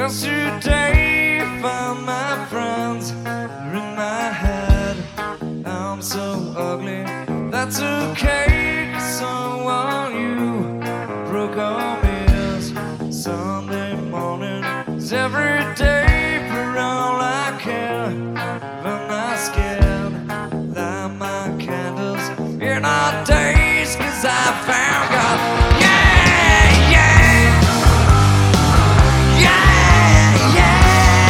'cause today found my friends are in my head. I'm so ugly, that's okay, 'cause so are you. Broke arm is Sunday morning, 'cause every day for all I care. But not scared, light my candles in our days, 'cause I found God. Yeah, yeah, yeah, yeah.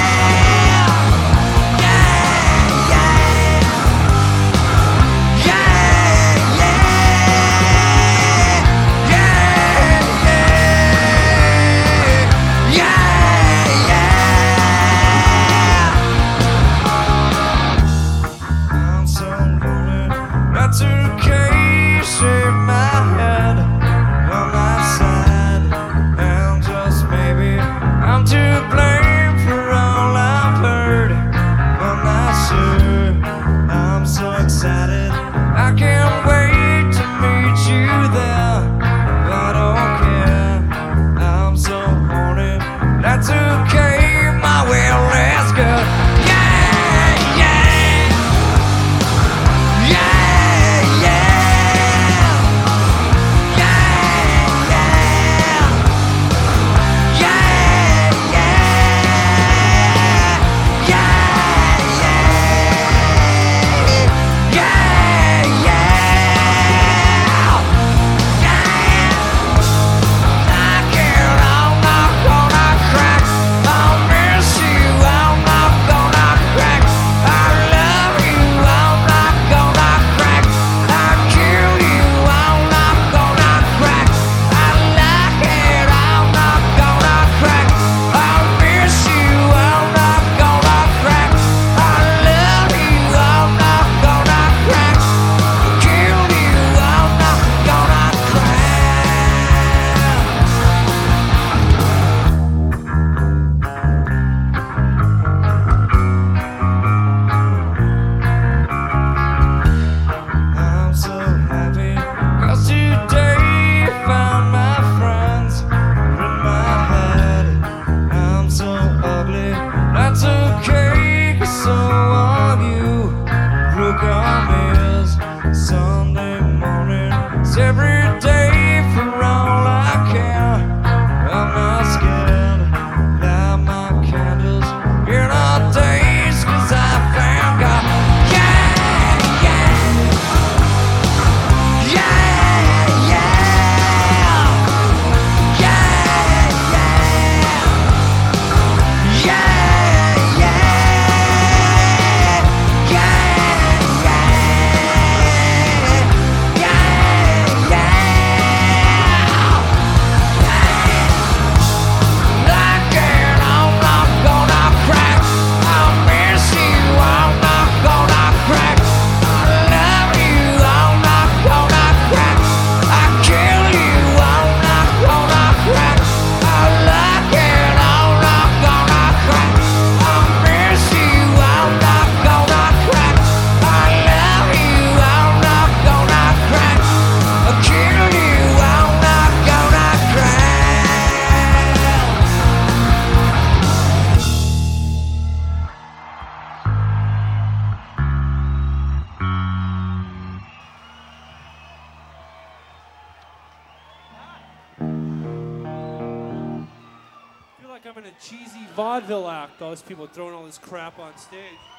That's okay, shave my head on my side, and just maybe I'm to blame for all I've heard. I'm not sure, I'm so excited, I can't wait to meet you there. I don't care, I'm so horny, that's okay, my will is good. That's okay, 'cause so are you. Broke arm is Sunday morning, it's every day for all I care. I'm not scared, light my candles in our days, 'cause I found God. Yeah, yeah, yeah, yeah, yeah, yeah, yeah. I'm in a cheesy vaudeville act. All these people throwing all this crap on stage.